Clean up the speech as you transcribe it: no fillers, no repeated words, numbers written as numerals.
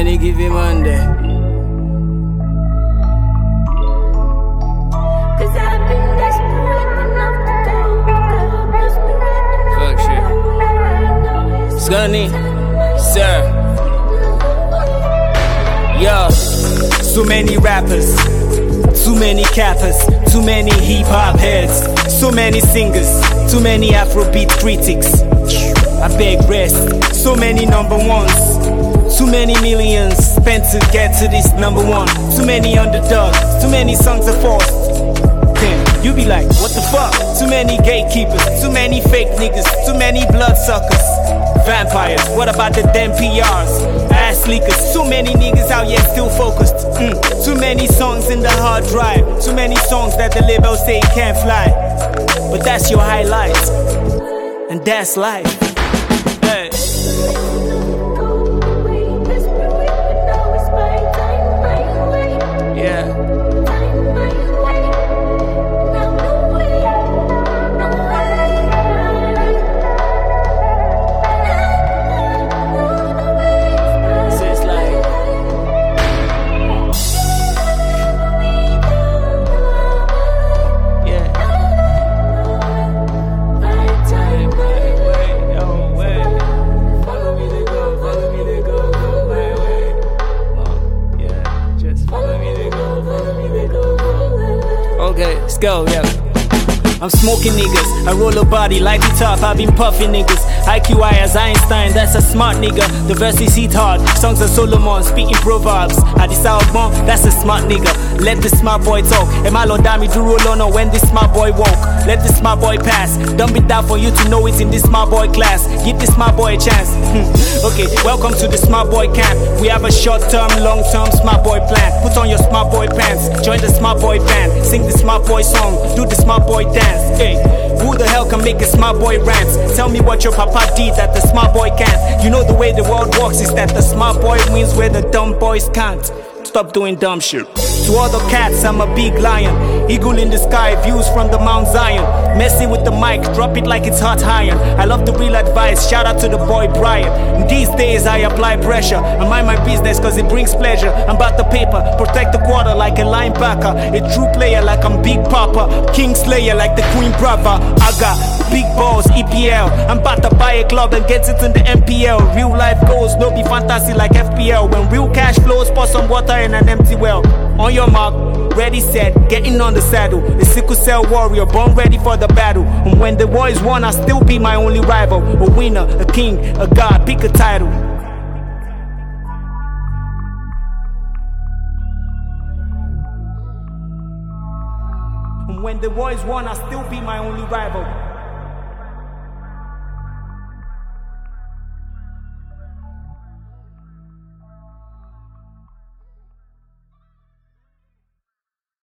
Money give him Monday. Cause I've been desperate enough to Fuck shit. Scunny, sir. Yo, so many rappers, too many cappers, too many hip-hop heads, so many singers, too many Afrobeat critics. I beg rest, so many number ones, too many millions spent to get to this number one. Too many underdogs, too many songs are forced. Then you be like, what the fuck? Too many gatekeepers, too many fake niggas, too many bloodsuckers. Vampires, what about the damn PRs? Ass leakers, too many niggas out here still focused. Too many songs in the hard drive, too many songs that the label say you can't fly. But that's your highlight, and that's life. Hey. Yeah. okay, let's go, yeah. I'm smoking niggas, I roll a body like the top, I've been puffing niggas. IQ high as Einstein, that's a smart nigga. The verse is hit hard, songs of Solomon, speaking proverbs. Hadis Albon, that's a smart nigga. Let the smart boy talk. Emalo Dami do roll on when this smart boy walk. Let the smart boy pass. Don't be down for you to know it in this smart boy class. Give this smart boy a chance. Okay, welcome to the smart boy camp. We have a short-term, long-term smart boy plan. Put on your smart boy pants, join the smart boy band, sing the smart boy song, do the smart boy dance. Hey, who the hell can make a smart boy rant? Tell me what your papa did that the smart boy can't. You know the way the world works is that the smart boy wins where the dumb boys can't. Stop doing dumb shit. To all the cats, I'm a big lion. Eagle in the sky, views from the Mount Zion. Messy with the mic, drop it like it's hot iron. I love the real advice, shout out to the boy Brian. These days I apply pressure. I mind my business cause it brings pleasure. I'm about the paper, protect the quarter like a linebacker. A true player like I'm Big Papa. King Slayer like the Queen Brava. I got big balls, EPL. I'm about to buy a club and get it in the MPL. Real life goals, no be fantasy like FPL. When real cash flows, pour some water in an empty well. On your mark, ready, set, getting on the saddle. A sickle cell warrior, born ready for the battle. And when the war is won, I'll still be my only rival. A winner, a king, a god, pick a title. And when the war is won, I'll still be my only rival.